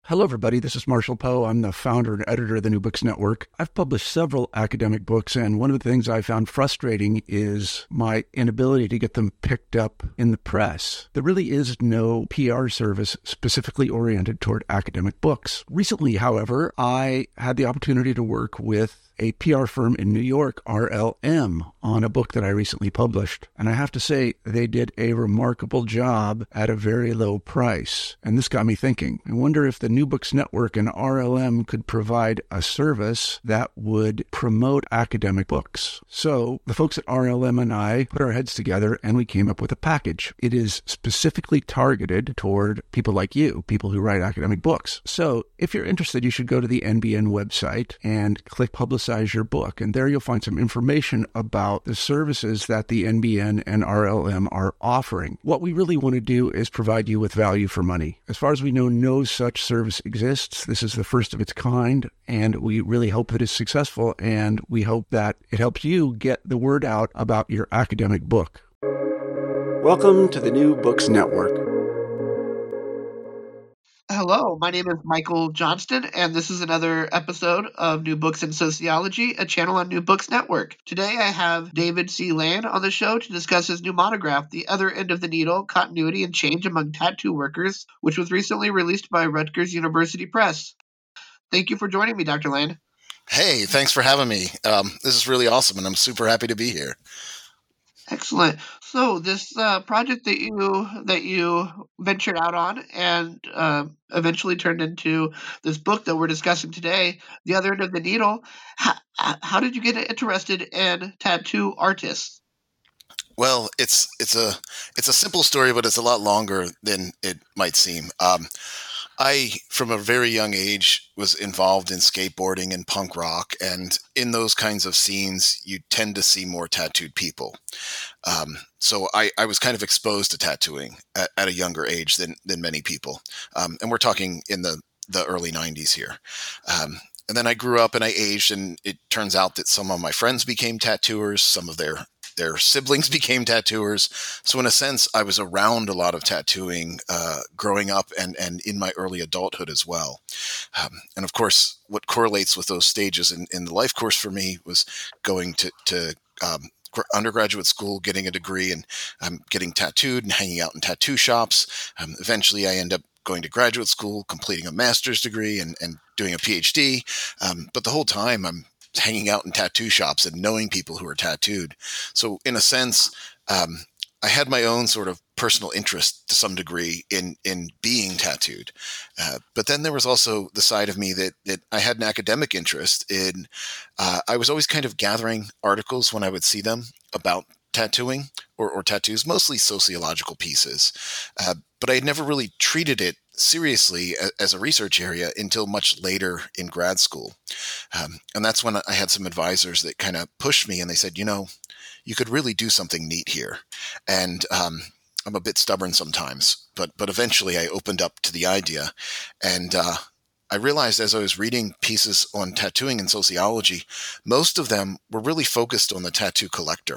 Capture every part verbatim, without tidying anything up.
Hello, everybody. This is Marshall Poe. I'm the founder and editor of the New Books Network. I've published several academic books, and one of the things I found frustrating is my inability to get them picked up in the press. There really is no P R service specifically oriented toward academic books. Recently, however, I had the opportunity to work with a P R firm in New York, R L M, on a book that I recently published. And I have to say, they did a remarkable job at a very low price. And this got me thinking. I wonder if the New Books Network and R L M could provide a service that would promote academic books. So the folks at R L M and I put our heads together and we came up with a package. It is specifically targeted toward people like you, people who write academic books. So if you're interested, you should go to the N B N website and click Publicize your book. And there you'll find some information about the services that the N B N and R L M are offering. What we really want to do is provide you with value for money. As far as we know, no such service exists. This is the first of its kind, and we really hope that it's successful, and we hope that it helps you get the word out about your academic book. Welcome to the New Books Network. Hello, my name is Michael Johnston, and this is another episode of New Books in Sociology, a channel on New Books Network. Today I have David C. Land on the show to discuss his new monograph, The Other End of the Needle, Continuity and Change Among Tattoo Workers, which was recently released by Rutgers University Press. Thank you for joining me, Doctor Land. Hey, thanks for having me. Um, this is really awesome, and I'm super happy to be here. Excellent. So this uh, project that you that you ventured out on and uh, eventually turned into this book that we're discussing today, The Other End of the Needle. How, how did you get interested in tattoo artists? Well, it's it's a it's a simple story, but it's a lot longer than it might seem. Um, I, from a very young age, was involved in skateboarding and punk rock, and in those kinds of scenes, you tend to see more tattooed people. Um, so I, I was kind of exposed to tattooing at, at a younger age than than many people, um, and we're talking in the the early nineties here. Um, and then I grew up and I aged, and it turns out that some of my friends became tattooers, some of their Their siblings became tattooers. So in a sense, I was around a lot of tattooing uh, growing up and, and in my early adulthood as well. Um, and of course, what correlates with those stages in, in the life course for me was going to, to um, undergraduate school, getting a degree, and um, getting tattooed and hanging out in tattoo shops. Um, eventually, I end up going to graduate school, completing a master's degree, and, and doing a PhD. Um, but the whole time, I'm hanging out in tattoo shops and knowing people who are tattooed. So in a sense, um, I had my own sort of personal interest to some degree in, in being tattooed. Uh, but then there was also the side of me that, that I had an academic interest in. Uh, I was always kind of gathering articles when I would see them about tattooing or, or tattoos, mostly sociological pieces. Uh, but I had never really treated it seriously as a research area until much later in grad school. Um, and that's when I had some advisors that kind of pushed me, and they said, you know, you could really do something neat here. And um, I'm a bit stubborn sometimes, but but eventually I opened up to the idea. And uh, I realized as I was reading pieces on tattooing and sociology, most of them were really focused on the tattoo collector.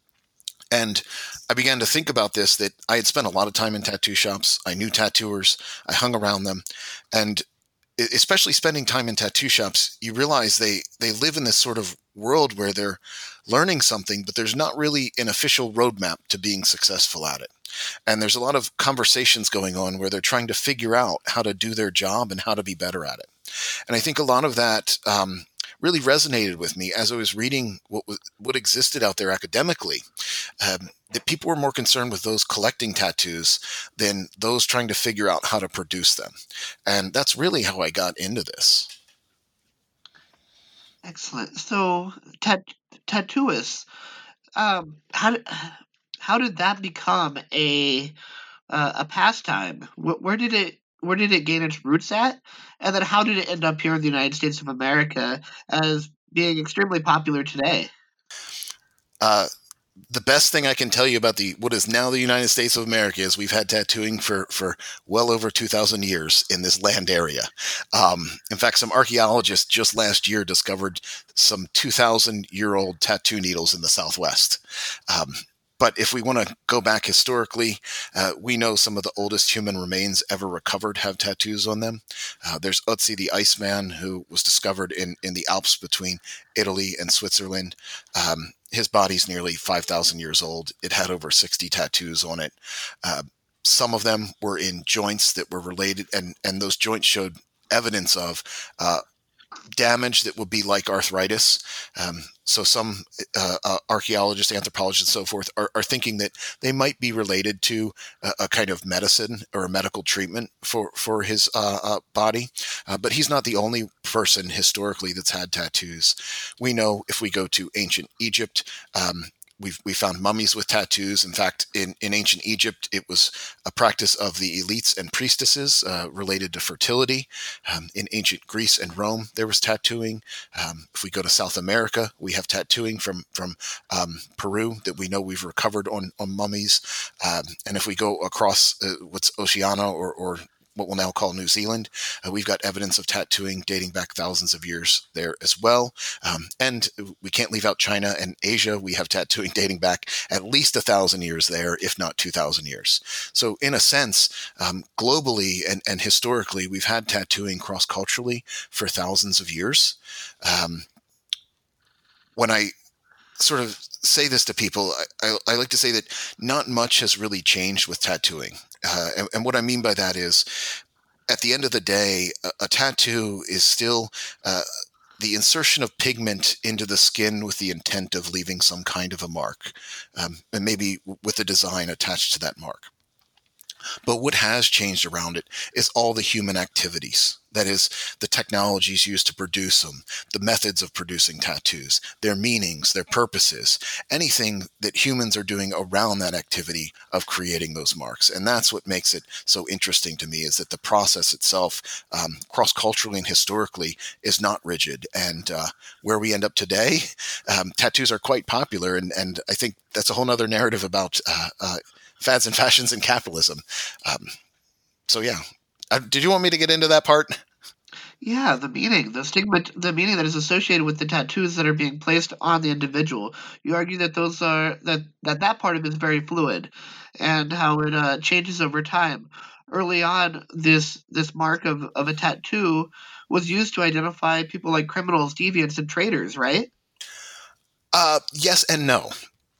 And I began to think about this, that I had spent a lot of time in tattoo shops. I knew tattooers. I hung around them. And especially spending time in tattoo shops, you realize they, they live in this sort of world where they're learning something, but there's not really an official roadmap to being successful at it. And there's a lot of conversations going on where they're trying to figure out how to do their job and how to be better at it. And I think a lot of that um, really resonated with me as I was reading what was, what existed out there academically, um, that people were more concerned with those collecting tattoos than those trying to figure out how to produce them. And that's really how I got into this. Excellent. So, tat- tattooists, um, how did how did that become a uh, a pastime? Where, where did it where did it gain its roots at? And then how did it end up here in the United States of America as being extremely popular today? Uh, the best thing I can tell you about the what is now the United States of America is we've had tattooing for, for well over two thousand years in this land area. Um, in fact, some archaeologists just last year discovered some two thousand year old tattoo needles in the Southwest. Um, but if we want to go back historically, uh, we know some of the oldest human remains ever recovered have tattoos on them. Uh, there's Ötzi the Iceman, who was discovered in, in the Alps between Italy and Switzerland. Um, his body's nearly five thousand years old. It had over sixty tattoos on it. Uh, some of them were in joints that were related, and, and those joints showed evidence of uh, damage that would be like arthritis. Um, so some uh, uh, archaeologists, anthropologists, and so forth are, are thinking that they might be related to a, a kind of medicine or a medical treatment for, for his uh, uh, body. Uh, but he's not the only person historically that's had tattoos. We know if we go to ancient Egypt, um, We've we found mummies with tattoos. In fact, in, in ancient Egypt, it was a practice of the elites and priestesses uh, related to fertility. Um, in ancient Greece and Rome, there was tattooing. Um, if we go to South America, we have tattooing from from um, Peru that we know we've recovered on on mummies. Um, and if we go across uh, what's Oceania or or what we'll now call New Zealand, uh, we've got evidence of tattooing dating back thousands of years there as well. Um, and we can't leave out China and Asia. We have tattooing dating back at least a thousand years there, if not two thousand years. So in a sense, um, globally and, and historically, we've had tattooing cross-culturally for thousands of years. Um, when I sort of say this to people, I, I, I like to say that not much has really changed with tattooing. Uh, and, and what I mean by that is, at the end of the day, a, a tattoo is still uh, the insertion of pigment into the skin with the intent of leaving some kind of a mark, um, and maybe with a design attached to that mark. But what has changed around it is all the human activities. That is, the technologies used to produce them, the methods of producing tattoos, their meanings, their purposes, anything that humans are doing around that activity of creating those marks. And that's what makes it so interesting to me, is that the process itself, um, cross-culturally and historically, is not rigid. And uh, where we end up today, um, tattoos are quite popular. And, and I think that's a whole other narrative about uh, uh, fads and fashions and capitalism. Um, so yeah, uh, did you want me to get into that part? Yeah, the meaning, the stigma, the meaning that is associated with the tattoos that are being placed on the individual. You argue that those are that that, that part of it is very fluid, and how it uh, changes over time. Early on, this this mark of, of a tattoo was used to identify people like criminals, deviants, and traitors, right? Uh, yes and no.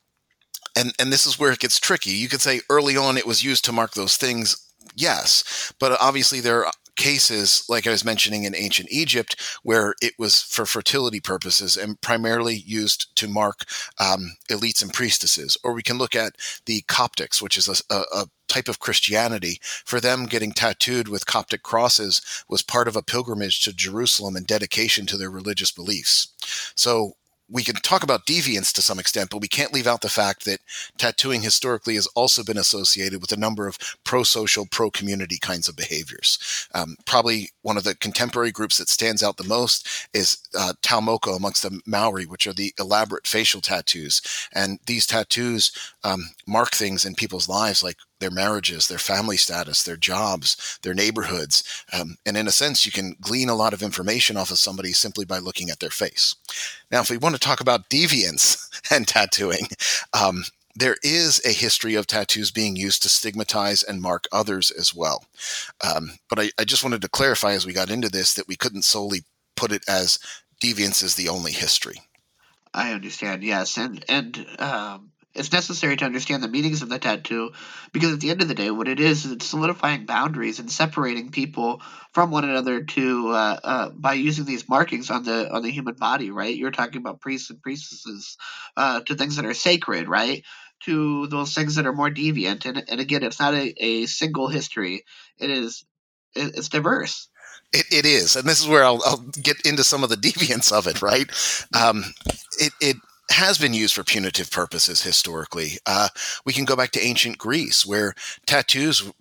And and this is where it gets tricky. You could say early on it was used to mark those things, yes, but obviously there are cases, like I was mentioning in ancient Egypt, where it was for fertility purposes and primarily used to mark um, elites and priestesses. Or we can look at the Coptics, which is a, a, a type of Christianity. For them, getting tattooed with Coptic crosses was part of a pilgrimage to Jerusalem and dedication to their religious beliefs. So we can talk about deviance to some extent, but we can't leave out the fact that tattooing historically has also been associated with a number of pro-social, pro-community kinds of behaviors. Um, probably one of the contemporary groups that stands out the most is uh, Taumoko amongst the Maori, which are the elaborate facial tattoos. And these tattoos um, mark things in people's lives like their marriages, their family status, their jobs, their neighborhoods. Um, and in a sense, you can glean a lot of information off of somebody simply by looking at their face. Now, if we want to talk about deviance and tattooing, um, there is a history of tattoos being used to stigmatize and mark others as well. Um, but I, I just wanted to clarify as we got into this that we couldn't solely put it as deviance is the only history. I understand, yes, and and um, it's necessary to understand the meanings of the tattoo, because at the end of the day, what it is is it's solidifying boundaries and separating people from one another to uh, uh, by using these markings on the on the human body. Right? You're talking about priests and priestesses, uh, to things that are sacred, right? To those things that are more deviant, and and again, it's not a, a single history. It is it, it's diverse. It, it is, and this is where I'll, I'll get into some of the deviance of it, right? Um, it, it has been used for punitive purposes historically. Uh, we can go back to ancient Greece, where tattoos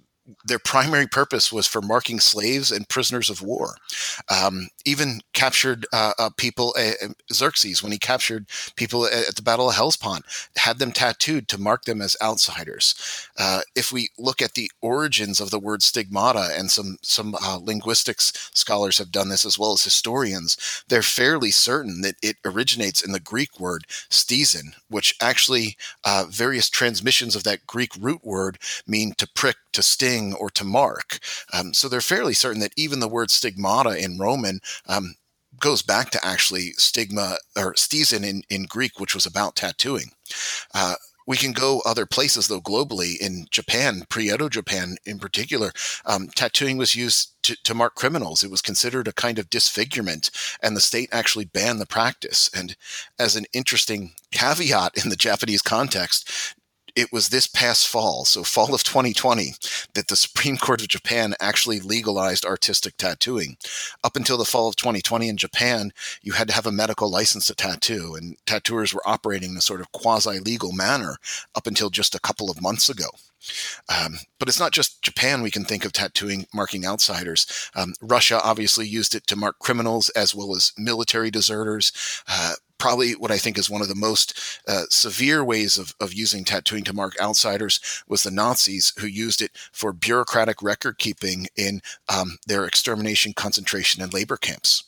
their primary purpose was for marking slaves and prisoners of war. Um, even captured uh, uh, people, uh, Xerxes, when he captured people at, at the Battle of Hellespont, had them tattooed to mark them as outsiders. Uh, if we look at the origins of the word stigmata, and some, some uh, linguistics scholars have done this as well as historians, they're fairly certain that it originates in the Greek word stizin, which actually uh, various transmissions of that Greek root word mean to prick, to sting, or to mark. Um, so they're fairly certain that even the word stigmata in Roman um, goes back to actually stigma or stizin in, in Greek, which was about tattooing. Uh, we can go other places, though, globally. In Japan, pre-Edo Japan in particular, um, tattooing was used to, to mark criminals. It was considered a kind of disfigurement, and the state actually banned the practice. And as an interesting caveat in the Japanese context, it was this past fall, so fall of twenty twenty, that the Supreme Court of Japan actually legalized artistic tattooing. Up until the fall of twenty twenty in Japan, you had to have a medical license to tattoo, and tattooers were operating in a sort of quasi-legal manner up until just a couple of months ago. Um, but it's not just Japan we can think of tattooing marking outsiders. Um, Russia obviously used it to mark criminals as well as military deserters. Uh, probably what I think is one of the most uh, severe ways of, of using tattooing to mark outsiders was the Nazis, who used it for bureaucratic record keeping in um, their extermination, concentration, and labor camps.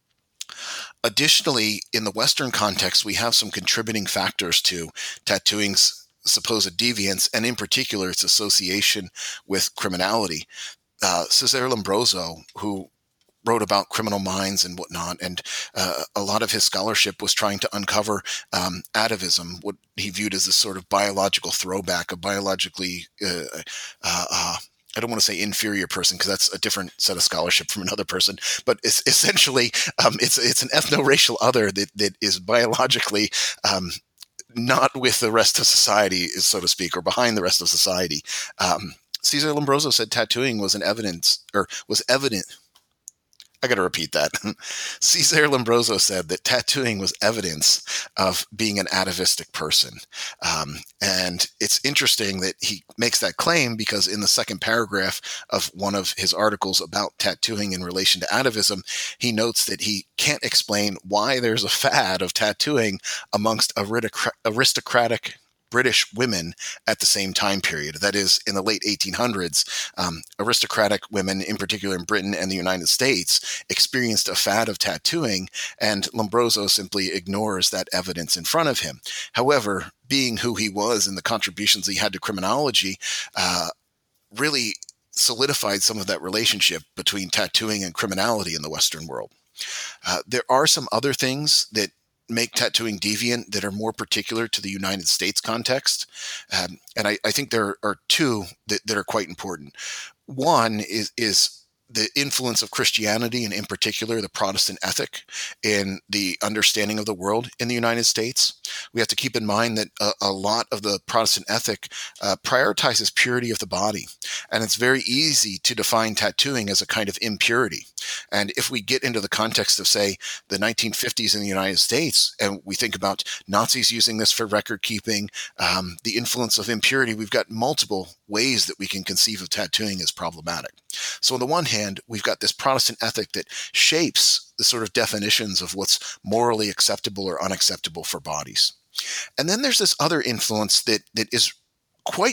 Additionally, in the Western context, we have some contributing factors to tattooing's supposed deviance, and in particular its association with criminality. Uh, Cesare Lombroso, who wrote about criminal minds and whatnot, and uh, a lot of his scholarship was trying to uncover um, atavism, what he viewed as a sort of biological throwback, a biologically uh, uh, uh, I don't want to say inferior person, because that's a different set of scholarship from another person, but it's essentially um, it's it's an ethno-racial other that that is biologically um, not with the rest of society, so to speak, or behind the rest of society. Um, Cesare Lombroso said tattooing was an evidence, or was evident. I got to repeat that. Cesare Lombroso said that tattooing was evidence of being an atavistic person. Um, and it's interesting that he makes that claim, because in the second paragraph of one of his articles about tattooing in relation to atavism, he notes that he can't explain why there's a fad of tattooing amongst aristocratic British women at the same time period. That is, in the late eighteen hundreds, um, aristocratic women, in particular in Britain and the United States, experienced a fad of tattooing, and Lombroso simply ignores that evidence in front of him. However, being who he was and the contributions he had to criminology, uh, really solidified some of that relationship between tattooing and criminality in the Western world. Uh, there are some other things that make tattooing deviant that are more particular to the United States context. Um, and I, I think there are two that, that are quite important. One is, is the influence of Christianity, and in particular the Protestant ethic, in the understanding of the world in the United States. We have to keep in mind that a, a lot of the Protestant ethic uh, prioritizes purity of the body, and it's very easy to define tattooing as a kind of impurity. And if we get into the context of, say, the nineteen fifties in the United States, and we think about Nazis using this for record keeping, um, the influence of impurity, we've got multiple ways that we can conceive of tattooing as problematic. So on the one hand, we've got this Protestant ethic that shapes the sort of definitions of what's morally acceptable or unacceptable for bodies. And then there's this other influence that that is quite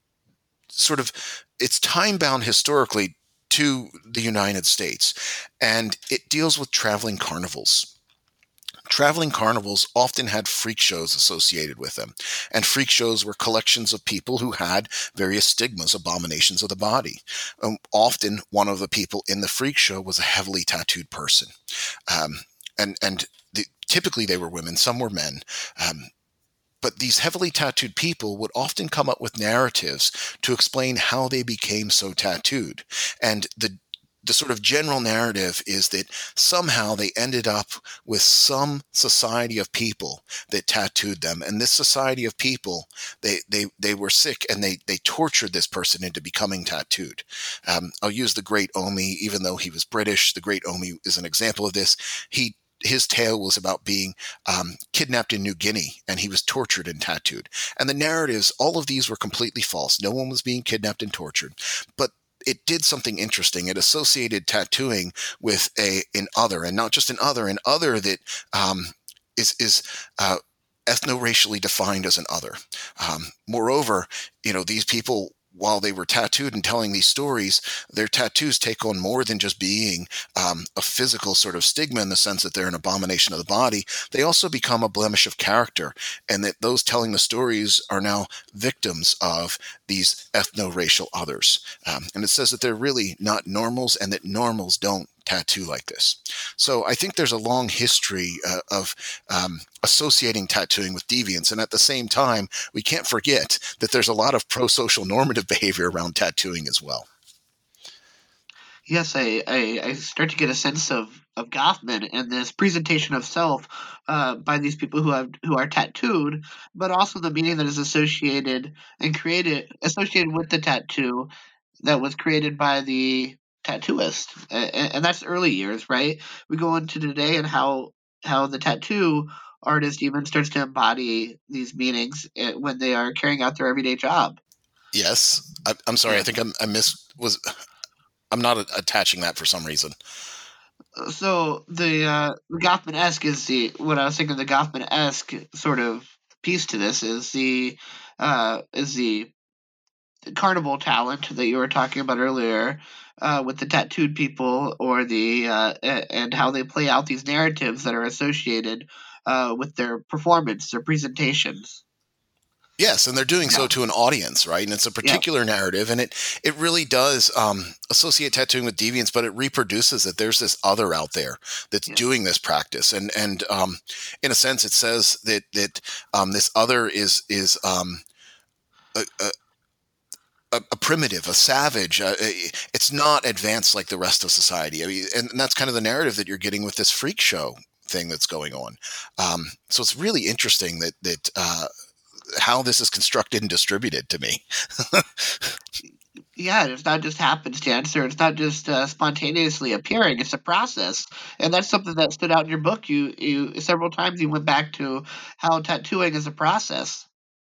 sort of, it's time-bound historically to the United States, and it deals with traveling carnivals. Traveling carnivals often had freak shows associated with them, and freak shows were collections of people who had various stigmas, abominations of the body. Um, often, one of the people in the freak show was a heavily tattooed person, um, and and the, typically they were women, some were men. Um, But these heavily tattooed people would often come up with narratives to explain how they became so tattooed. And the the sort of general narrative is that somehow they ended up with some society of people that tattooed them. And this society of people, they they they were sick, and they they tortured this person into becoming tattooed. Um, I'll use the Great Omi, even though he was British. The Great Omi is an example of this. He His tale was about being um, kidnapped in New Guinea, and he was tortured and tattooed. And the narratives, all of these were completely false. No one was being kidnapped and tortured. But it did something interesting. It associated tattooing with a an other, and not just an other, an other that um, is is uh, ethno-racially defined as an other. Um, moreover, you know, these people, while they were tattooed and telling these stories, their tattoos take on more than just being um, a physical sort of stigma in the sense that they're an abomination of the body. They also become a blemish of character, and that those telling the stories are now victims of these ethno-racial others. Um, and it says that they're really not normals, and that normals don't tattoo like this. So I think there's a long history uh, of um, associating tattooing with deviance. And at the same time, we can't forget that there's a lot of pro-social normative behavior around tattooing as well. Yes, I, I, I start to get a sense of, of Goffman and this presentation of self uh, by these people who have who are tattooed, but also the meaning that is associated and created associated with the tattoo that was created by the tattooist, and, and that's early years, right? We go into today and how how the tattoo artist even starts to embody these meanings when they are carrying out their everyday job. Yes, I, I'm sorry. Yeah. I think I'm, I miss was. I'm not a- attaching that for some reason. So the uh, the Goffman-esque is the what I was thinking. The Goffman-esque sort of piece to this is the uh, is the carnival talent that you were talking about earlier, uh, with the tattooed people, or the uh, and how they play out these narratives that are associated uh, with their performance, their presentations. Yes, and they're doing so Yeah. to an audience, right? And it's a particular narrative, and it it really does um, associate tattooing with deviance, but it reproduces that there's this other out there that's Yeah. doing this practice, and and um, in a sense, it says that that um, this other is is um, a, a A, a primitive, a savage. Uh, it's not advanced like the rest of society. I mean, and, and that's kind of the narrative that you're getting with this freak show thing that's going on. Um, so it's really interesting that that uh, how this is constructed and distributed to me. Yeah, it's not just happenstance, or it's not just uh, spontaneously appearing. It's a process, and that's something that stood out in your book. You, you several times you went back to how tattooing is a process.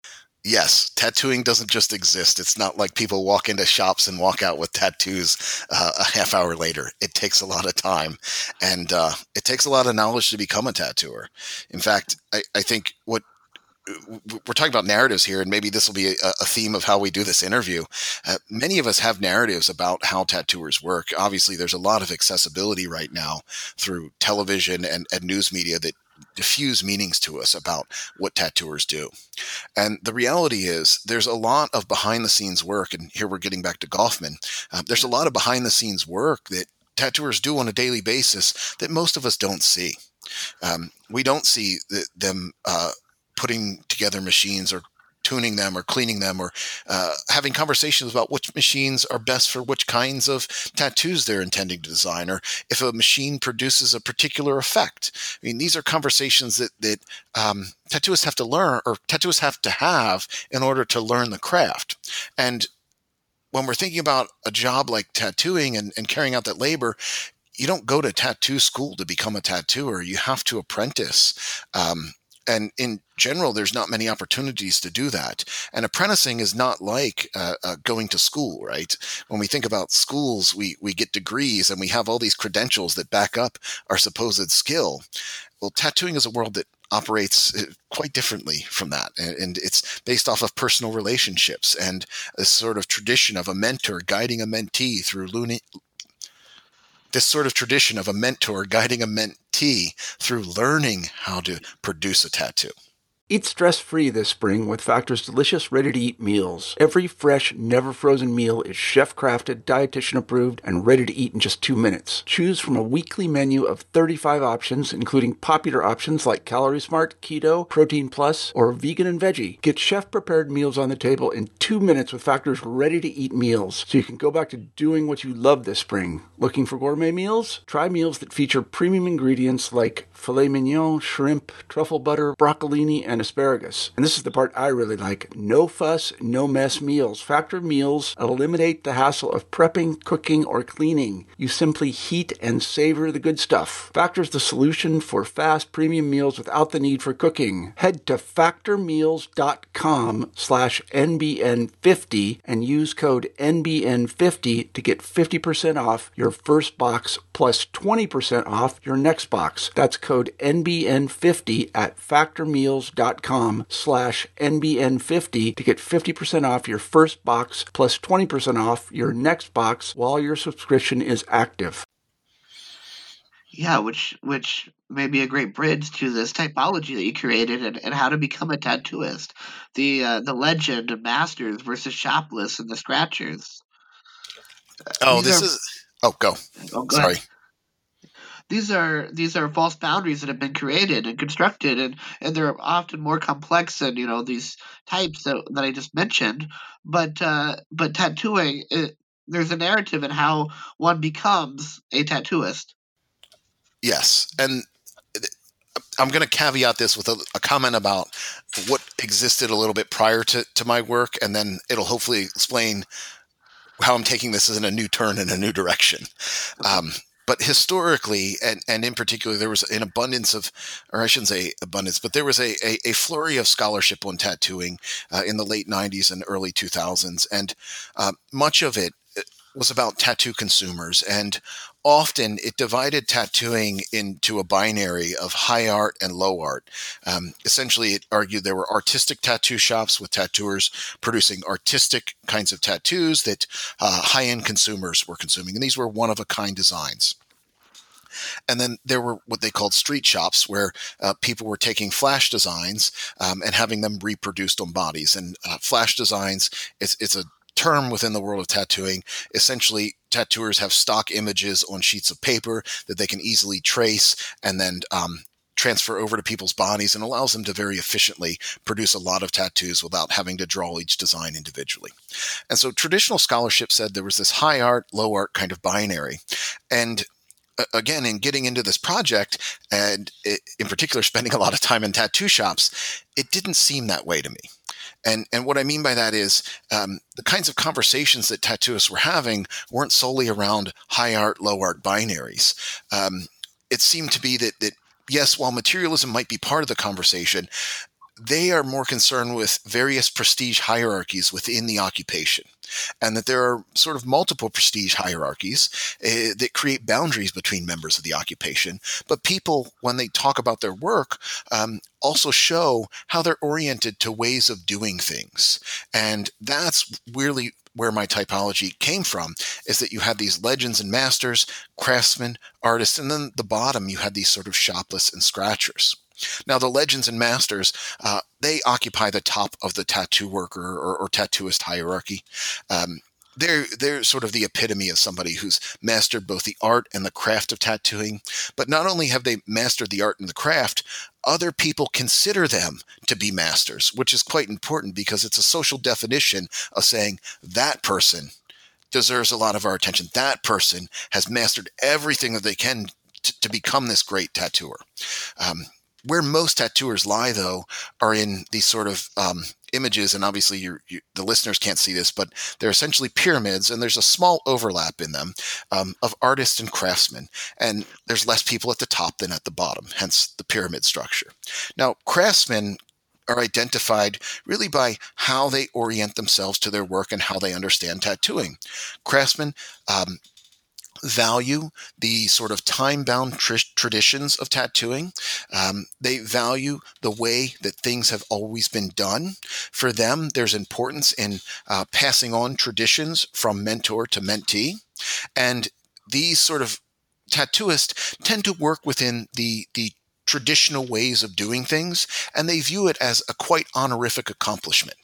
Yes, tattooing doesn't just exist. It's not like people walk into shops and walk out with tattoos uh, a half hour later. It takes a lot of time, and uh, it takes a lot of knowledge to become a tattooer. In fact, I, I think what we're talking about narratives here, and maybe this will be a, a theme of how we do this interview. Uh, many of us have narratives about how tattooers work. Obviously, there's a lot of accessibility right now through television and, and news media that diffuse meanings to us about what tattooers do. And the reality is there's a lot of behind the scenes work. And here we're getting back to Goffman. Uh, there's a lot of behind the scenes work that tattooers do on a daily basis that most of us don't see. Um, we don't see the, them uh, putting together machines, or tuning them, or cleaning them, or uh, having conversations about which machines are best for which kinds of tattoos they're intending to design, or if a machine produces a particular effect. I mean, these are conversations that that um, tattooists have to learn, or tattooists have to have in order to learn the craft. And when we're thinking about a job like tattooing and, and carrying out that labor, you don't go to tattoo school to become a tattooer. You have to apprentice. Um, And in general, there's not many opportunities to do that. And apprenticing is not like uh, uh, going to school, right? When we think about schools, we we get degrees and we have all these credentials that back up our supposed skill. Well, tattooing is a world that operates quite differently from that. And, and it's based off of personal relationships and a sort of tradition of a mentor guiding a mentee through luni- this sort of tradition of a mentor guiding a mentee through learning how to produce a tattoo. Eat stress-free this spring with Factor's delicious, ready-to-eat meals. Every fresh, never-frozen meal is chef-crafted, dietitian-approved, and ready to eat in just two minutes. Choose from a weekly menu of thirty-five options, including popular options like Calorie Smart, Keto, Protein Plus, or Vegan and Veggie. Get chef-prepared meals on the table in two minutes with Factor's ready-to-eat meals, so you can go back to doing what you love this spring. Looking for gourmet meals? Try meals that feature premium ingredients like filet mignon, shrimp, truffle butter, broccolini, and and asparagus. And this is the part I really like. No fuss, no mess meals. Factor meals eliminate the hassle of prepping, cooking, or cleaning. You simply heat and savor the good stuff. Factor's the solution for fast premium meals without the need for cooking. Head to factormeals.com slash NBN50 and use code N B N fifty to get fifty percent off your first box plus twenty percent off your next box. That's code N B N fifty at factormeals.com slash NBN50 to get fifty percent off your first box plus twenty percent off your next box while your subscription is active. Yeah, which which may be a great bridge to this typology that you created and, and how to become a tattooist. The uh, the legend of masters versus shoplists and the scratchers. Oh, These this are- is. Oh, go. Oh, go Sorry. ahead. These are these are false boundaries that have been created and constructed, and, and they're often more complex than you know these types that, that I just mentioned. But uh, but tattooing, it, there's a narrative in how one becomes a tattooist. Yes, and I'm going to caveat this with a, a comment about what existed a little bit prior to, to my work, and then it'll hopefully explain how I'm taking this in a new turn in a new direction. Um, but historically, and, and in particular, there was an abundance of, or I shouldn't say abundance, but there was a, a, a flurry of scholarship on tattooing uh, in the late nineties and early two thousands. And uh, much of it was about tattoo consumers, and often it divided tattooing into a binary of high art and low art. Um, essentially, it argued there were artistic tattoo shops with tattooers producing artistic kinds of tattoos that uh, high-end consumers were consuming, and these were one-of-a-kind designs. And then there were what they called street shops, where uh, people were taking flash designs um, and having them reproduced on bodies. And uh, flash designs, it's, it's a term within the world of tattooing. Essentially, tattooers have stock images on sheets of paper that they can easily trace and then um, transfer over to people's bodies, and allows them to very efficiently produce a lot of tattoos without having to draw each design individually. And so traditional scholarship said there was this high art, low art kind of binary. And uh, again, in getting into this project, and it, in particular spending a lot of time in tattoo shops, it didn't seem that way to me. And and what I mean by that is um, the kinds of conversations that tattooists were having weren't solely around high art, low art binaries. Um, it seemed to be that, that, yes, while materialism might be part of the conversation, they are more concerned with various prestige hierarchies within the occupation, and that there are sort of multiple prestige hierarchies uh, that create boundaries between members of the occupation. But people, when they talk about their work, um, also show how they're oriented to ways of doing things. And that's really where my typology came from, is that you had these legends and masters, craftsmen, artists, and then the bottom you had these sort of shoplists and scratchers. Now, the legends and masters, uh, they occupy the top of the tattoo worker or, or tattooist hierarchy. Um, they're, they're sort of the epitome of somebody who's mastered both the art and the craft of tattooing. But not only have they mastered the art and the craft, other people consider them to be masters, which is quite important because it's a social definition of saying that person deserves a lot of our attention. That person has mastered everything that they can to, to become this great tattooer. Um, Where most tattooers lie, though, are in these sort of um, images, and obviously you're, you, the listeners can't see this, but they're essentially pyramids, and there's a small overlap in them um, of artists and craftsmen, and there's less people at the top than at the bottom, hence the pyramid structure. Now, craftsmen are identified really by how they orient themselves to their work and how they understand tattooing. Craftsmen um, value the sort of time-bound tr- traditions of tattooing. Um, they value the way that things have always been done. For them, there's importance in uh, passing on traditions from mentor to mentee. And these sort of tattooists tend to work within the, the traditional ways of doing things, and they view it as a quite honorific accomplishment.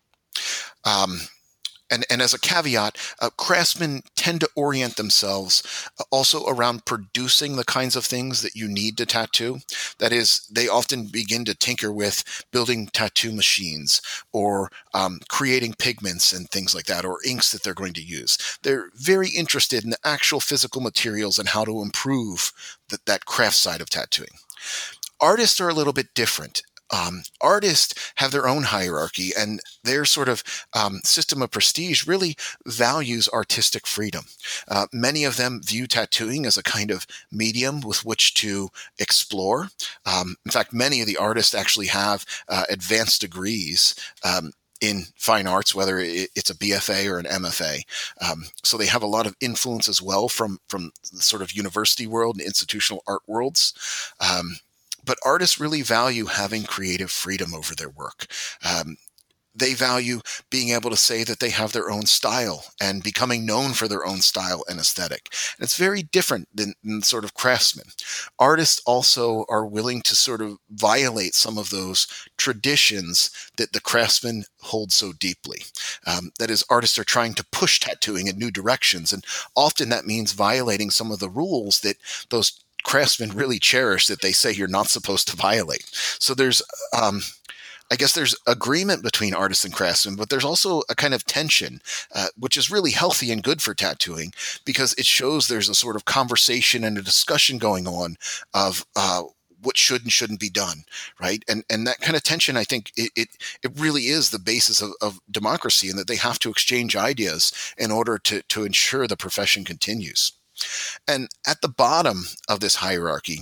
Um, And, and as a caveat, uh, craftsmen tend to orient themselves uh, also around producing the kinds of things that you need to tattoo. That is, they often begin to tinker with building tattoo machines or um, creating pigments and things like that, or inks that they're going to use. They're very interested in the actual physical materials and how to improve th- that craft side of tattooing. Artists are a little bit different. Um, artists have their own hierarchy, and their sort of um, system of prestige really values artistic freedom. Uh, many of them view tattooing as a kind of medium with which to explore. Um, in fact, many of the artists actually have uh, advanced degrees um, in fine arts, whether it's a B F A or an M F A. Um, so they have a lot of influence as well from, from the sort of university world and institutional art worlds. Um, But artists really value having creative freedom over their work. Um, they value being able to say that they have their own style and becoming known for their own style and aesthetic. And it's very different than, than sort of craftsmen. Artists also are willing to sort of violate some of those traditions that the craftsmen hold so deeply. Um, that is, artists are trying to push tattooing in new directions. And often that means violating some of the rules that those craftsmen really cherish that they say you're not supposed to violate. So there's, um, I guess there's agreement between artists and craftsmen, but there's also a kind of tension, uh, which is really healthy and good for tattooing because it shows there's a sort of conversation and a discussion going on of uh, what should and shouldn't be done, right? And and that kind of tension, I think, it it, it really is the basis of, of democracy, and that they have to exchange ideas in order to to ensure the profession continues. And at the bottom of this hierarchy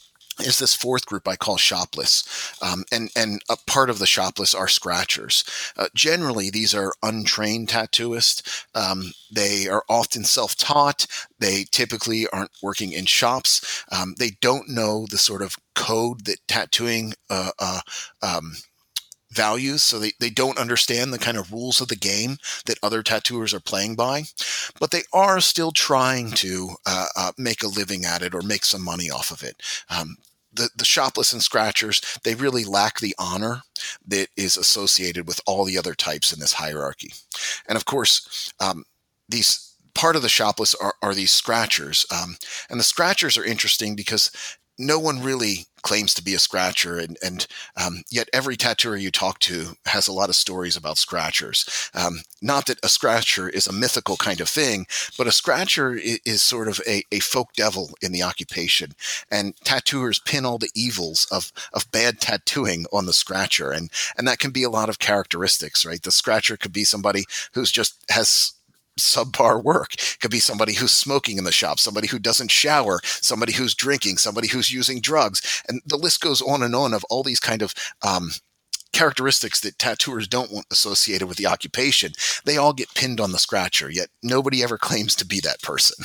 is this fourth group I call shoplists. Um, and, and a part of the shoplists are scratchers. Uh, generally, these are untrained tattooists. Um, they are often self-taught. They typically aren't working in shops. Um, they don't know the sort of code that tattooing uh, uh, um, values, so they, they don't understand the kind of rules of the game that other tattooers are playing by, but they are still trying to uh, uh, make a living at it or make some money off of it. Um, the, the shoplists and scratchers, they really lack the honor that is associated with all the other types in this hierarchy. And of course, um, these part of the shoplists are, are these scratchers. Um, and the scratchers are interesting because no one really claims to be a scratcher, and, and um, yet every tattooer you talk to has a lot of stories about scratchers. Um, not that a scratcher is a mythical kind of thing, but a scratcher is, is sort of a, a folk devil in the occupation. And tattooers pin all the evils of, of bad tattooing on the scratcher. And, and that can be a lot of characteristics, right? The scratcher could be somebody who's just has subpar work. It could be somebody who's smoking in the shop, somebody who doesn't shower, somebody who's drinking, somebody who's using drugs. And the list goes on and on of all these kind of um, characteristics that tattooers don't want associated with the occupation. They all get pinned on the scratcher, yet nobody ever claims to be that person.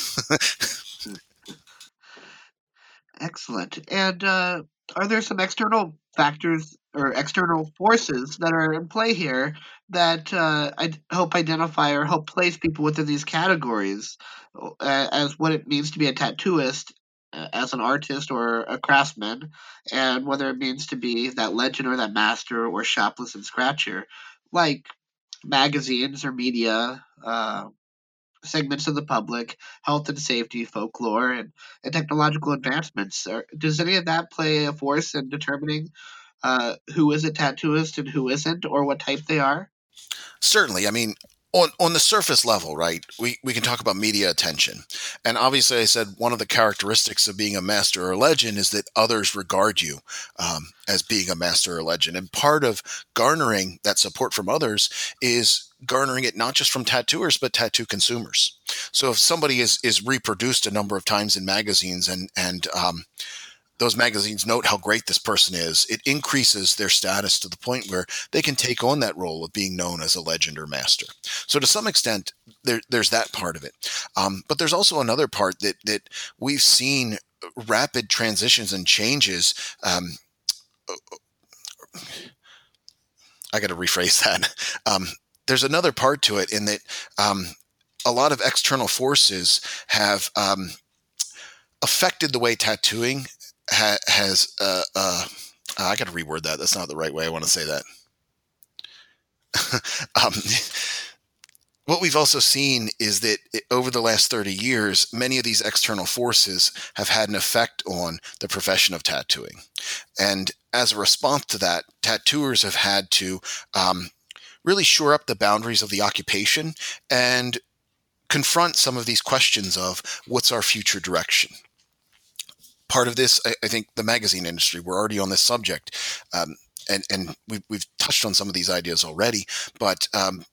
Excellent. And uh, are there some external factors or external forces that are in play here that uh, I help identify or help place people within these categories uh, as what it means to be a tattooist, uh, as an artist or a craftsman, and whether it means to be that legend or that master or shopless and scratcher, like magazines or media, uh, segments of the public, health and safety, folklore, and, and technological advancements. Are, does any of that play a force in determining uh, who is a tattooist and who isn't, or what type they are? Certainly. I mean, on, on the surface level, right, we, we can talk about media attention. And obviously, I said one of the characteristics of being a master or a legend is that others regard you um, as being a master or legend. And part of garnering that support from others is garnering it not just from tattooers, but tattoo consumers. So if somebody is, is reproduced a number of times in magazines and, and um, those magazines note how great this person is, it increases their status to the point where they can take on that role of being known as a legend or master. So to some extent, there, there's that part of it. Um, but there's also another part that, that we've seen rapid transitions and changes. Um, I got to rephrase that. Um, there's another part to it in that um, a lot of external forces have um, affected the way tattooing ha- has, uh, uh, I got to reword that. That's not the right way I want to say that. um, what we've also seen is that it, over the last thirty years, many of these external forces have had an effect on the profession of tattooing. And as a response to that, tattooers have had to um, really shore up the boundaries of the occupation and confront some of these questions of what's our future direction. part of this, I, I think the magazine industry, we're already on this subject, um, and, and we've, we've touched on some of these ideas already, but um,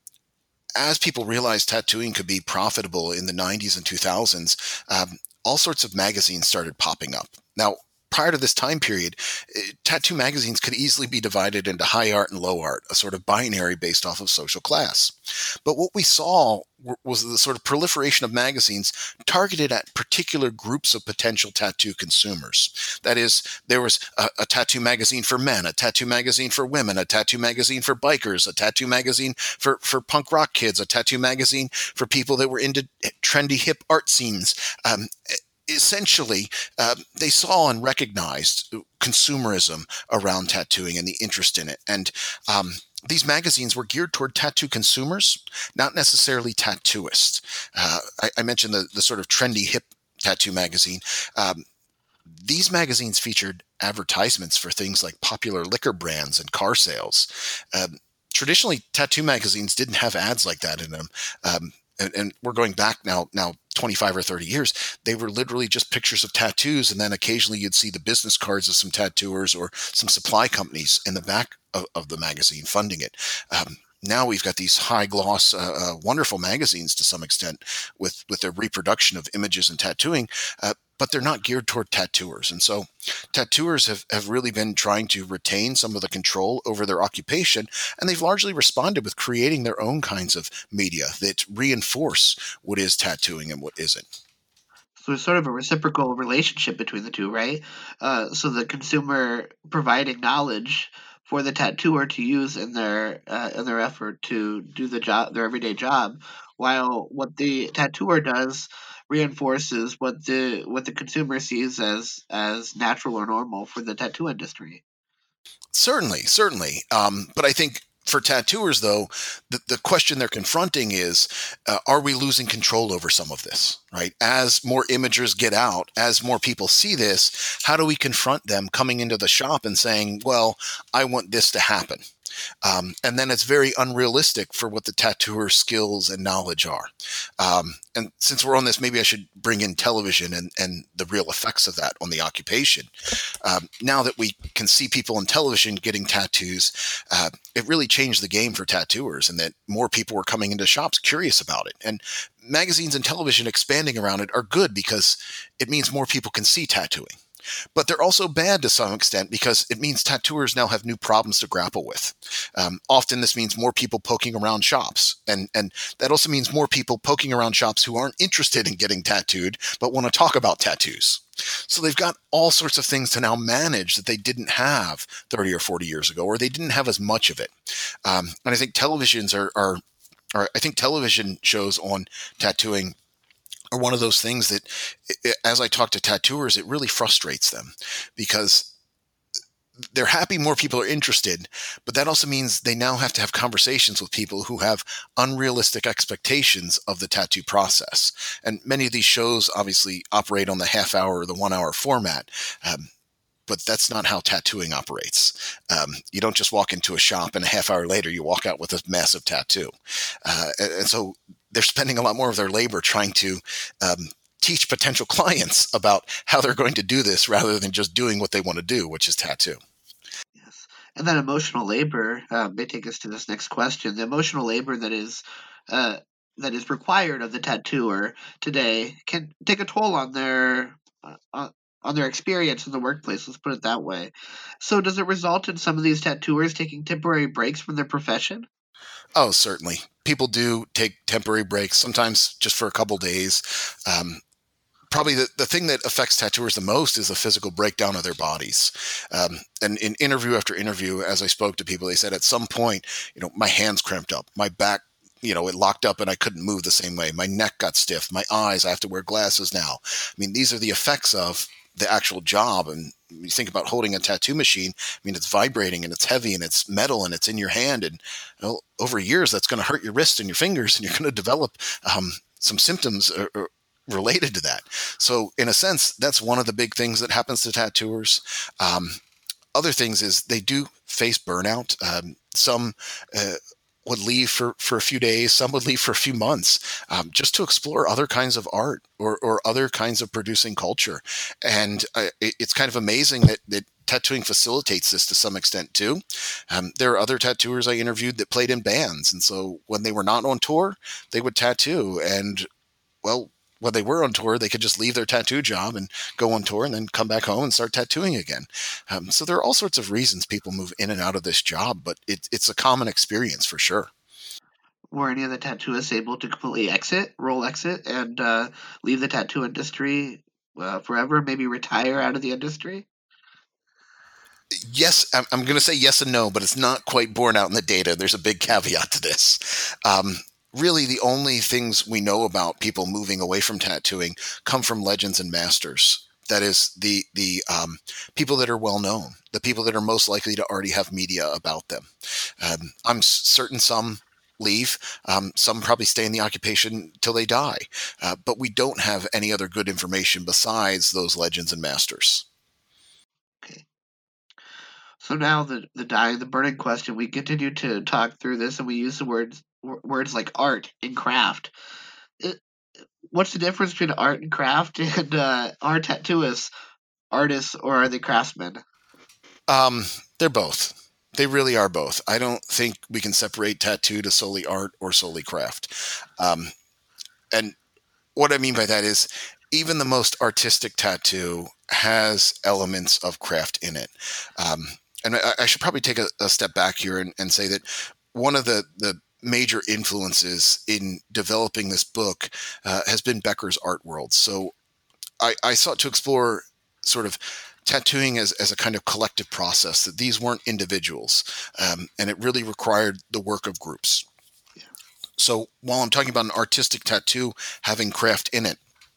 as people realized tattooing could be profitable in the nineties and two thousands, um, all sorts of magazines started popping up. Now, prior to this time period, eh, tattoo magazines could easily be divided into high art and low art, a sort of binary based off of social class. But what we saw w- was the sort of proliferation of magazines targeted at particular groups of potential tattoo consumers. That is, there was a, a tattoo magazine for men, a tattoo magazine for women, a tattoo magazine for bikers, a tattoo magazine for, for punk rock kids, a tattoo magazine for people that were into trendy hip art scenes. Um, Essentially, uh, they saw and recognized consumerism around tattooing and the interest in it. And um, these magazines were geared toward tattoo consumers, not necessarily tattooists. Uh, I, I mentioned the, the sort of trendy hip tattoo magazine. Um, these magazines featured advertisements for things like popular liquor brands and car sales. Um, traditionally, tattoo magazines didn't have ads like that in them. Um, and, and we're going back now, now twenty-five or thirty years, they were literally just pictures of tattoos. And then occasionally you'd see the business cards of some tattooers or some supply companies in the back of, of the magazine funding it. Um, now we've got these high gloss, uh, uh, wonderful magazines to some extent with, with their reproduction of images and tattooing, uh, but they're not geared toward tattooers. And so tattooers have, have really been trying to retain some of the control over their occupation, and they've largely responded with creating their own kinds of media that reinforce what is tattooing and what isn't. So there's sort of a reciprocal relationship between the two, right? Uh, so the consumer providing knowledge for the tattooer to use in their uh, in their effort to do the job, their everyday job, while what the tattooer does reinforces what the what the consumer sees as as natural or normal for the tattoo industry. Certainly, certainly. Um, but I think for tattooers, though, the, the question they're confronting is, uh, are we losing control over some of this, right? As more imagers get out, as more people see this, how do we confront them coming into the shop and saying, well, I want this to happen? Um, and then it's very unrealistic for what the tattooer's skills and knowledge are. Um, and since we're on this, maybe I should bring in television and, and the real effects of that on the occupation. Um, now that we can see people on television getting tattoos, uh, it really changed the game for tattooers, and that more people were coming into shops curious about it. And magazines and television expanding around it are good because it means more people can see tattooing. But they're also bad to some extent because it means tattooers now have new problems to grapple with. Um, often this means more people poking around shops. And, and that also means more people poking around shops who aren't interested in getting tattooed, but want to talk about tattoos. So they've got all sorts of things to now manage that they didn't have thirty or forty years ago, or they didn't have as much of it. Um, and I think televisions are, are, are, I think television shows on tattooing are one of those things that, as I talk to tattooers, it really frustrates them because they're happy more people are interested, but that also means they now have to have conversations with people who have unrealistic expectations of the tattoo process. And many of these shows obviously operate on the half hour or the one hour format. Um, But that's not how tattooing operates. Um, you don't just walk into a shop and a half hour later you walk out with a massive tattoo. Uh, and, and so they're spending a lot more of their labor trying to um, teach potential clients about how they're going to do this rather than just doing what they want to do, which is tattoo. Yes, and that emotional labor uh, may take us to this next question. The emotional labor that is uh, that is required of the tattooer today can take a toll on their uh, on on their experience in the workplace. Let's put it that way. So, does it result in some of these tattooers taking temporary breaks from their profession? Oh, certainly. People do take temporary breaks, sometimes just for a couple days. Um, probably the, the thing that affects tattooers the most is the physical breakdown of their bodies. Um, and in interview after interview, as I spoke to people, they said at some point, you know, my hands cramped up, my back, you know, it locked up and I couldn't move the same way. My neck got stiff, my eyes, I have to wear glasses now. I mean, these are the effects of the actual job. And you think about holding a tattoo machine, I mean, it's vibrating and it's heavy and it's metal and it's in your hand. And you know, over years, that's going to hurt your wrist and your fingers, and you're going to develop um, some symptoms or, or related to that. So in a sense, that's one of the big things that happens to tattooers. Um, other things is they do face burnout. Um, some uh, would leave for, for a few days. Some would leave for a few months, um, just to explore other kinds of art or, or other kinds of producing culture. And uh, it, it's kind of amazing that, that tattooing facilitates this to some extent too. Um, there are other tattooers I interviewed that played in bands. And so when they were not on tour, they would tattoo. And well, when they were on tour, they could just leave their tattoo job and go on tour and then come back home and start tattooing again. Um, so there are all sorts of reasons people move in and out of this job, but it, it's a common experience for sure. Were any of the tattooists able to completely exit, roll exit, and uh, leave the tattoo industry uh, forever, maybe retire out of the industry? Yes, I'm, I'm going to say yes and no, but it's not quite borne out in the data. There's a big caveat to this. Um, Really, the only things we know about people moving away from tattooing come from legends and masters. That is, the the um, people that are well known, the people that are most likely to already have media about them. Um, I'm certain some leave. Um, some probably stay in the occupation till they die. Uh, but we don't have any other good information besides those legends and masters. Okay. So now the the dying, the burning question, we continue to talk through this, and we use the words words like art and craft. It, what's the difference between art and craft? And uh, are tattooists artists or are they craftsmen? Um, they're both. They really are both. I don't think we can separate tattoo to solely art or solely craft. Um, and what I mean by that is even the most artistic tattoo has elements of craft in it. Um, and I, I should probably take a, a step back here and, and say that one of the, the major influences in developing this book uh, has been Becker's art world. So I, I sought to explore sort of tattooing as, as a kind of collective process, that these weren't individuals, um, and it really required the work of groups. So while I'm talking about an artistic tattoo having craft in it,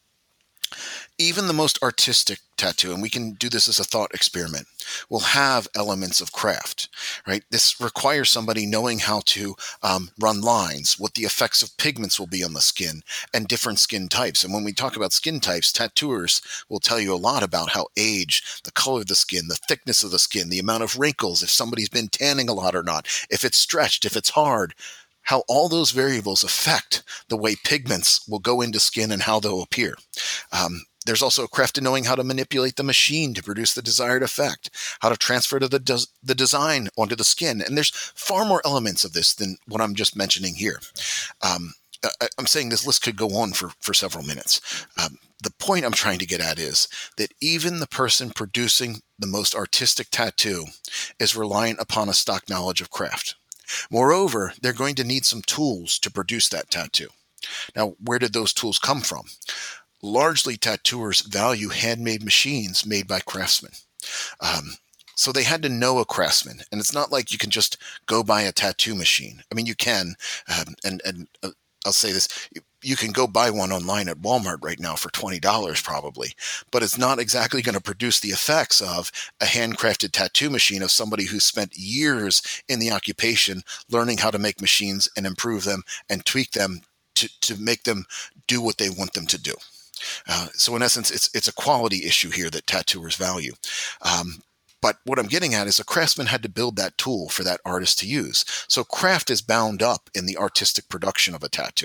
even the most artistic tattoo, and we can do this as a thought experiment, will have elements of craft, right? This requires somebody knowing how to um, run lines, what the effects of pigments will be on the skin, and different skin types. And when we talk about skin types, tattooers will tell you a lot about how age, the color of the skin, the thickness of the skin, the amount of wrinkles, if somebody's been tanning a lot or not, if it's stretched, if it's hard, how all those variables affect the way pigments will go into skin and how they'll appear. Um, There's also a craft in knowing how to manipulate the machine to produce the desired effect, how to transfer to the, des- the design onto the skin. And there's far more elements of this than what I'm just mentioning here. Um, I- I'm saying this list could go on for, for several minutes. Um, the point I'm trying to get at is that even the person producing the most artistic tattoo is reliant upon a stock knowledge of craft. Moreover, they're going to need some tools to produce that tattoo. Now, where did those tools come from? Largely, tattooers value handmade machines made by craftsmen. Um, so they had to know a craftsman. And it's not like you can just go buy a tattoo machine. I mean, you can. Um, and and uh, I'll say this. You can go buy one online at Walmart right now for twenty dollars probably. But it's not exactly going to produce the effects of a handcrafted tattoo machine of somebody who spent years in the occupation learning how to make machines and improve them and tweak them to, to make them do what they want them to do. Uh, so in essence, it's it's a quality issue here that tattooers value. Um, but what I'm getting at is a craftsman had to build that tool for that artist to use. So craft is bound up in the artistic production of a tattoo.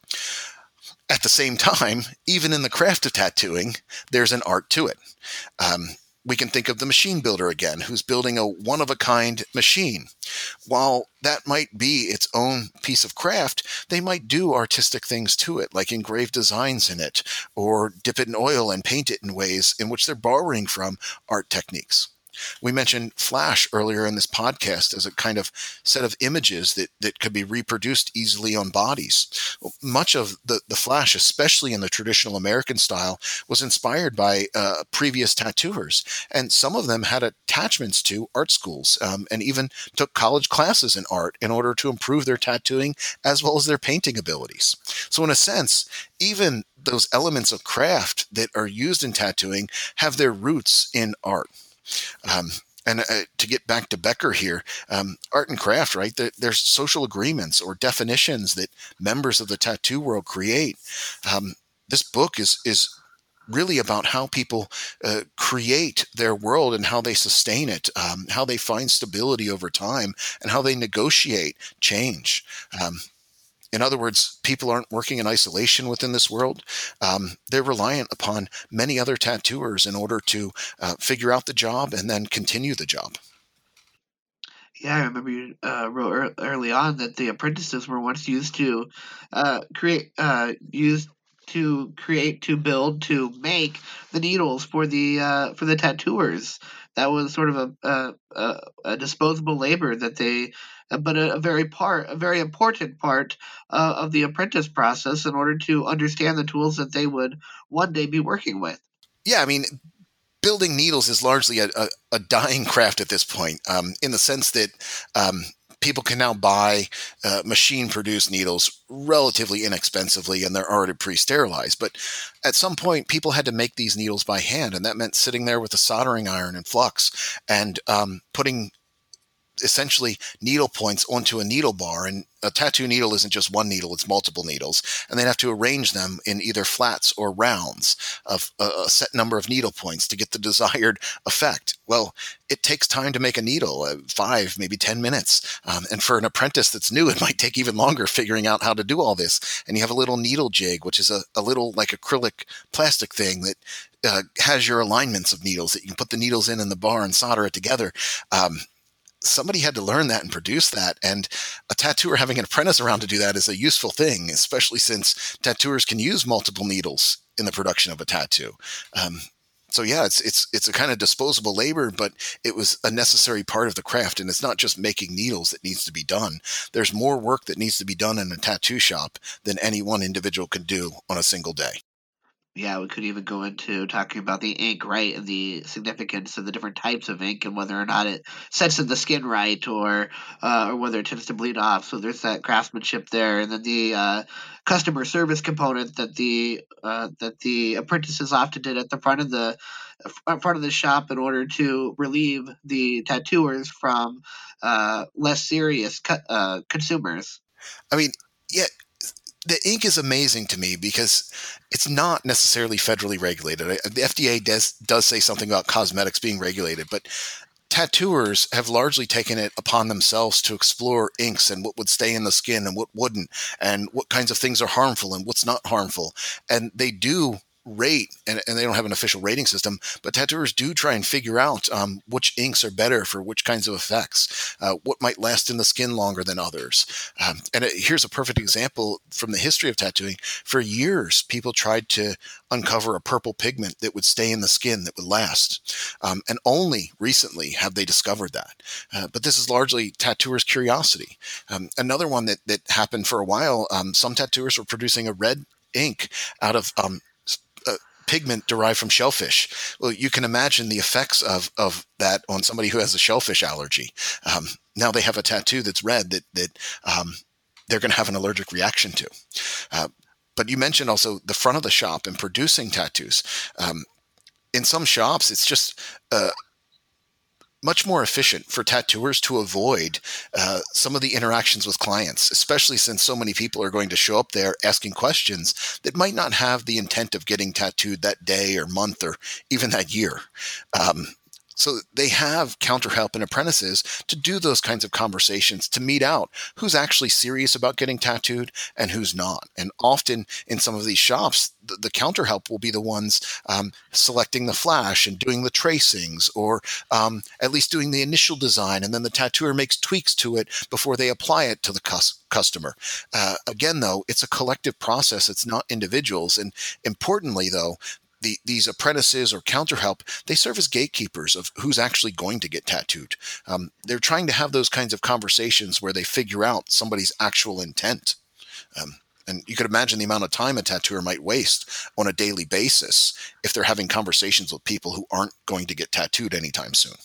At the same time, even in the craft of tattooing, there's an art to it. Um, we can think of the machine builder again, who's building a one-of-a-kind machine. While that might be its own piece of craft, they might do artistic things to it, like engrave designs in it, or dip it in oil and paint it in ways in which they're borrowing from art techniques. We mentioned flash earlier in this podcast as a kind of set of images that, that could be reproduced easily on bodies. Well, much of the, the flash, especially in the traditional American style, was inspired by uh, previous tattooers. And some of them had attachments to art schools um, and even took college classes in art in order to improve their tattooing as well as their painting abilities. So in a sense, even those elements of craft that are used in tattooing have their roots in art. Um, and uh, to get back to Becker here, um, art and craft, right? There, there's social agreements or definitions that members of the tattoo world create. Um, this book is is really about how people uh, create their world and how they sustain it, um, how they find stability over time, and how they negotiate change. Um, in other words, people aren't working in isolation within this world. Um, they're reliant upon many other tattooers in order to uh, figure out the job and then continue the job. Yeah, I remember you uh, wrote ear- early on that the apprentices were once used to uh, create, uh, used to create, to build, to make the needles for the uh, for the tattooers. That was sort of a a, a, a disposable labor that they, uh, but a, a very part, a very important part uh, of the apprentice process in order to understand the tools that they would one day be working with. Yeah, I mean, building needles is largely a, a, a dying craft at this point, um, in the sense that um, people can now buy uh, machine-produced needles relatively inexpensively, and they're already pre-sterilized. But at some point, people had to make these needles by hand, and that meant sitting there with a soldering iron and flux and um, putting essentially needle points onto a needle bar. And a tattoo needle isn't just one needle, it's multiple needles. And they'd have to arrange them in either flats or rounds of a, a set number of needle points to get the desired effect. Well, it takes time to make a needle, uh, five, maybe ten minutes. Um, and for an apprentice that's new, it might take even longer figuring out how to do all this. And you have a little needle jig, which is a, a little like acrylic plastic thing that uh, has your alignments of needles that you can put the needles in in the bar and solder it together. Um, Somebody had to learn that and produce that. And a tattooer having an apprentice around to do that is a useful thing, especially since tattooers can use multiple needles in the production of a tattoo. Um, so yeah, it's it's it's a kind of disposable labor, but it was a necessary part of the craft. And it's not just making needles that needs to be done. There's more work that needs to be done in a tattoo shop than any one individual can do on a single day. Yeah, we could even go into talking about the ink, right, and the significance of the different types of ink and whether or not it sets in the skin right, or uh, or whether it tends to bleed off. So there's that craftsmanship there, and then the uh, customer service component that the uh, that the apprentices often did at the front of the uh, front of the shop in order to relieve the tattooers from uh, less serious cu- uh, consumers. I mean, yeah, the ink is amazing to me because it's not necessarily federally regulated. The F D A does does say something about cosmetics being regulated, but tattooers have largely taken it upon themselves to explore inks and what would stay in the skin and what wouldn't, and what kinds of things are harmful and what's not harmful. And they do rate, and, and they don't have an official rating system, but tattooers do try and figure out um, which inks are better for which kinds of effects, uh, what might last in the skin longer than others. Um, and it, here's a perfect example from the history of tattooing. For years, people tried to uncover a purple pigment that would stay in the skin that would last. Um, and only recently have they discovered that. Uh, but this is largely tattooers' curiosity. Um, another one that, that happened for a while, um, some tattooers were producing a red ink out of um, uh, pigment derived from shellfish. Well, you can imagine the effects of, of that on somebody who has a shellfish allergy. Um, now they have a tattoo that's red that, that um, they're going to have an allergic reaction to. Uh, but you mentioned also the front of the shop and producing tattoos. Um, in some shops, it's just uh, much more efficient for tattooers to avoid uh, some of the interactions with clients, especially since so many people are going to show up there asking questions that might not have the intent of getting tattooed that day or month or even that year. Um, So they have counterhelp and apprentices to do those kinds of conversations, to meet out who's actually serious about getting tattooed and who's not. And often in some of these shops, the, the counterhelp will be the ones um, selecting the flash and doing the tracings, or um, at least doing the initial design. And then the tattooer makes tweaks to it before they apply it to the cus- customer. Uh, again, though, it's a collective process. It's not individuals. And importantly, though, The, these apprentices or counterhelp, they serve as gatekeepers of who's actually going to get tattooed. Um, they're trying to have those kinds of conversations where they figure out somebody's actual intent. Um, and you could imagine the amount of time a tattooer might waste on a daily basis if they're having conversations with people who aren't going to get tattooed anytime soon.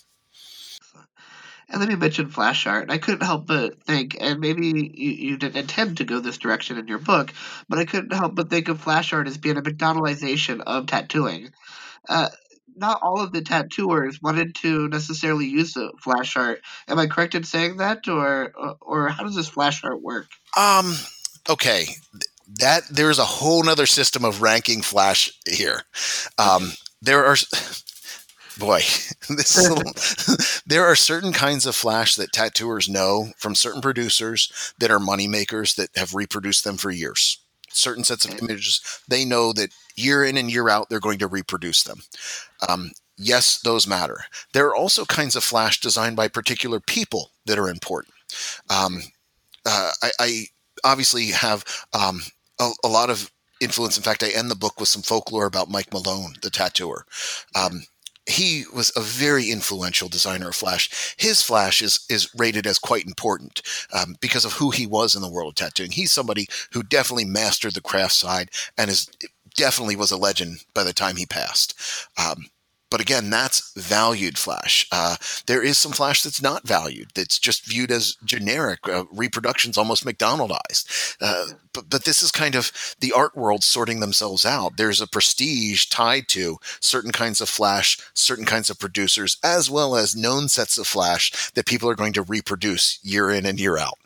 And then you mentioned flash art, and I couldn't help but think, and maybe you, you didn't intend to go this direction in your book, but I couldn't help but think of flash art as being a McDonaldization of tattooing. Uh, Not all of the tattooers wanted to necessarily use the flash art. Am I correct in saying that, or or how does this flash art work? Um, okay. that there's a whole nother system of ranking Flash here. Um, there are, boy, this is a little, there are certain kinds of Flash that tattooers know from certain producers that are money makers that have reproduced them for years. Certain sets of images, they know that year in and year out, they're going to reproduce them. Um, yes, those matter. There are also kinds of Flash designed by particular people that are important. Um, uh, I, I obviously have um, a, a lot of influence. In fact, I end the book with some folklore about Mike Malone, the tattooer. Um, he was a very influential designer of Flash. His Flash is is rated as quite important um, because of who he was in the world of tattooing. He's somebody who definitely mastered the craft side and is definitely was a legend by the time he passed. Um, But again, that's valued Flash. Uh, there is some Flash that's not valued, that's just viewed as generic. Uh, reproductions almost McDonaldized. Uh, but, but this is kind of the art world sorting themselves out. There's a prestige tied to certain kinds of Flash, certain kinds of producers, as well as known sets of Flash that people are going to reproduce year in and year out.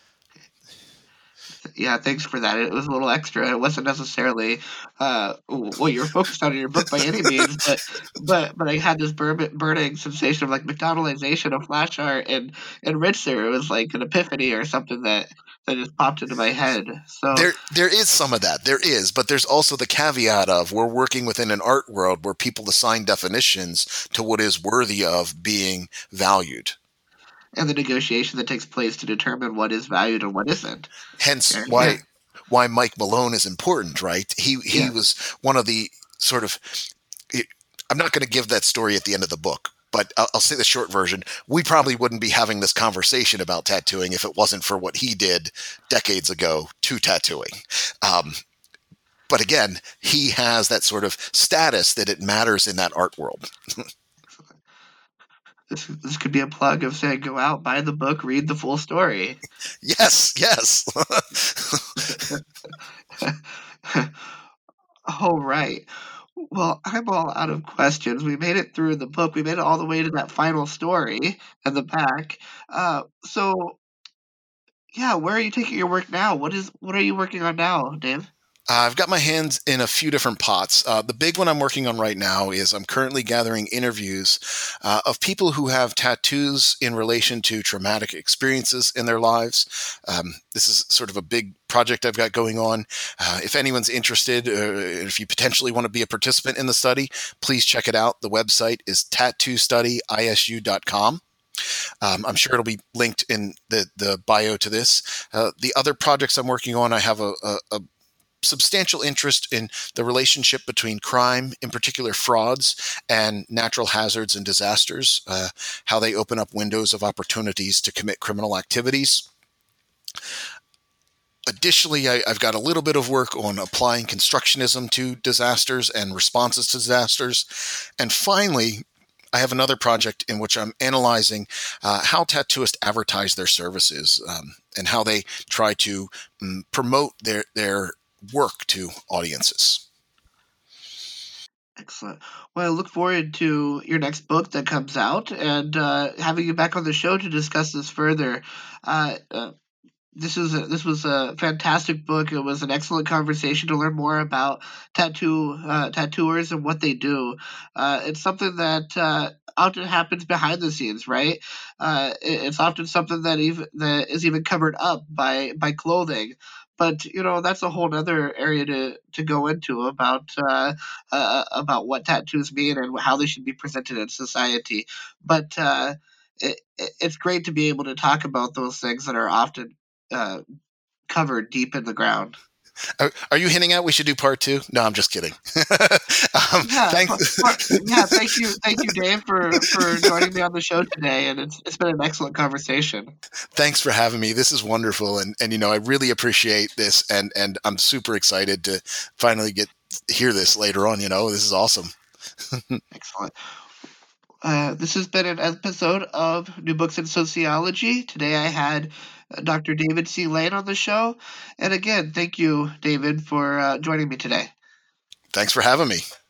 Yeah, thanks for that. It was a little extra. It wasn't necessarily uh, what you're focused on in your book by any means, but but but I had this bur- burning sensation of like McDonaldization of Flash art, and and Richter. It was like an epiphany or something that that just popped into my head. So There, there is some of that. There is, but there's also the caveat of we're working within an art world where people assign definitions to what is worthy of being valued. and the negotiation that takes place to determine what is valued and what isn't. Hence Yeah. why why Mike Malone is important, right? He he Yeah. was one of the sort of. It, I'm not going to give that story at the end of the book, but I'll, I'll say the short version. We probably wouldn't be having this conversation about tattooing if it wasn't for what he did decades ago to tattooing. Um, but again, he has that sort of status that it matters in that art world. This this could be a plug of saying go out, buy the book, read the full story. Yes, yes. All right. Well, I'm all out of questions. We made it through the book. We made it all the way to that final story and the back. Uh, so yeah, where are you taking your work now? What is what are you working on now, Dave? I've got my hands in a few different pots. Uh, the big one I'm working on right now is I'm currently gathering interviews uh, of people who have tattoos in relation to traumatic experiences in their lives. Um, this is sort of a big project I've got going on. Uh, if anyone's interested, uh, if you potentially want to be a participant in the study, please check it out. The website is tattoo study isu dot com. Um, I'm sure it'll be linked in the, the bio to this. Uh, the other projects I'm working on, I have a, a, a substantial interest in the relationship between crime, in particular frauds, and natural hazards and disasters, uh, how they open up windows of opportunities to commit criminal activities. Additionally, I, I've got a little bit of work on applying constructionism to disasters and responses to disasters. And finally, I have another project in which I'm analyzing uh, how tattooists advertise their services um, and how they try to um, promote their their work to audiences. Excellent. Well, I look forward to your next book that comes out and uh, having you back on the show to discuss this further. Uh, uh, this is a, this was a fantastic book. It was an excellent conversation to learn more about tattoo uh, tattooers and what they do. Uh, it's something that uh, often happens behind the scenes, right? Uh, it- it's often something that even that is even covered up by by clothing. But you know that's a whole other area to, to go into about uh, uh, about what tattoos mean and how they should be presented in society. But uh, it, it- it's great to be able to talk about those things that are often uh, covered deep in the ground. Are, are you hinting at we should do part two? No, I'm just kidding. um, Yeah, thanks. well, yeah. Thank you, thank you, Dave, for for joining me on the show today, and it's it's been an excellent conversation. Thanks for having me. This is wonderful, and and you know I really appreciate this, and and I'm super excited to finally get hear this later on. You know, this is awesome. Excellent. Uh, this has been an episode of New Books in Sociology. Today I had uh, Doctor David C. Lane on the show, and again, thank you, David, for uh, joining me today. Thanks for having me.